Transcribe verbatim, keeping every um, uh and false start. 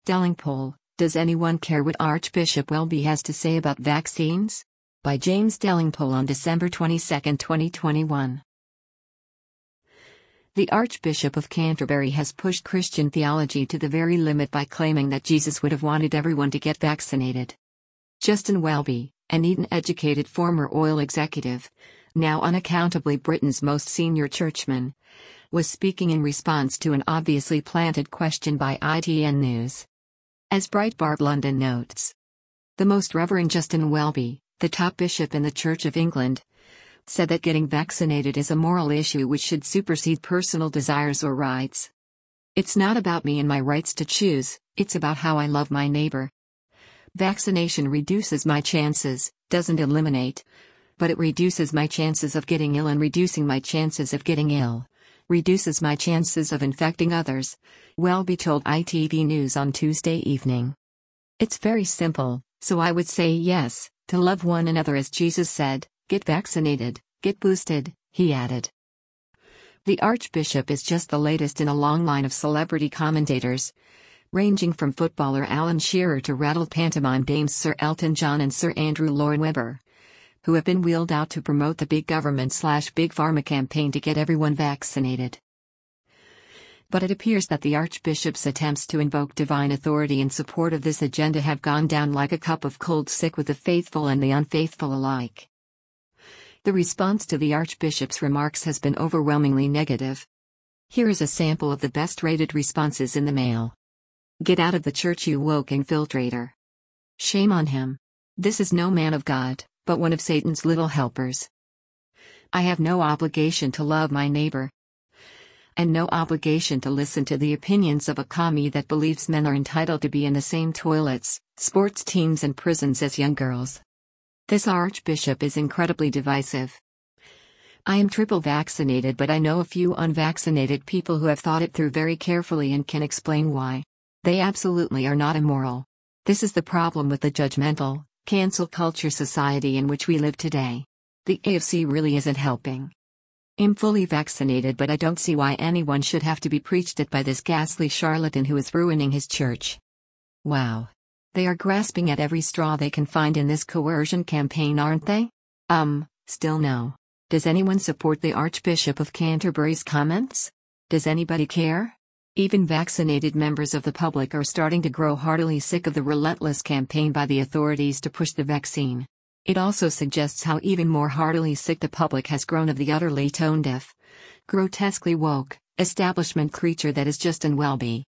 Stelling poll, Does anyone care what Archbishop Welby has to say about vaccines? By James Delingpole on December twenty-second, twenty twenty-one. The Archbishop of Canterbury has pushed Christian theology to the very limit by claiming that Jesus would have wanted everyone to get vaccinated. Justin Welby, an Eton-educated former oil executive, now unaccountably Britain's most senior churchman, was speaking in response to an obviously planted question by I T N News. As Breitbart London notes, the Most Reverend Justin Welby, the top bishop in the Church of England, said that getting vaccinated is a moral issue which should supersede personal desires or rights. It's not about me and my rights to choose, it's about how I love my neighbor. Vaccination reduces my chances, doesn't eliminate, but it reduces my chances of getting ill, and reducing my chances of getting ill reduces my chances of infecting others, Welby told I T V News on Tuesday evening. It's very simple, so I would say yes, to love one another as Jesus said, get vaccinated, get boosted, he added. The Archbishop is just the latest in a long line of celebrity commentators, ranging from footballer Alan Shearer to rattled pantomime dames Sir Elton John and Sir Andrew Lloyd Webber, who have been wheeled out to promote the big government slash big pharma campaign to get everyone vaccinated. But it appears that the Archbishop's attempts to invoke divine authority in support of this agenda have gone down like a cup of cold sick with the faithful and the unfaithful alike. The response to the Archbishop's remarks has been overwhelmingly negative. Here is a sample of the best-rated responses in the Mail. Get out of the church, you woke infiltrator. Shame on him. This is no man of God, but one of Satan's little helpers. I have no obligation to love my neighbor, and no obligation to listen to the opinions of a commie that believes men are entitled to be in the same toilets, sports teams and prisons as young girls. This Archbishop is incredibly divisive. I am triple vaccinated, but I know a few unvaccinated people who have thought it through very carefully and can explain why. They absolutely are not immoral. This is the problem with the judgmental, cancel culture society in which we live today. The A F C really isn't helping. I'm fully vaccinated, but I don't see why anyone should have to be preached at by this ghastly charlatan who is ruining his church. Wow. They are grasping at every straw they can find in this coercion campaign, aren't they? Um, still no. Does anyone support the Archbishop of Canterbury's comments? Does anybody care? Even vaccinated members of the public are starting to grow heartily sick of the relentless campaign by the authorities to push the vaccine. It also suggests how even more heartily sick the public has grown of the utterly tone-deaf, grotesquely woke, establishment creature that is Justin Welby.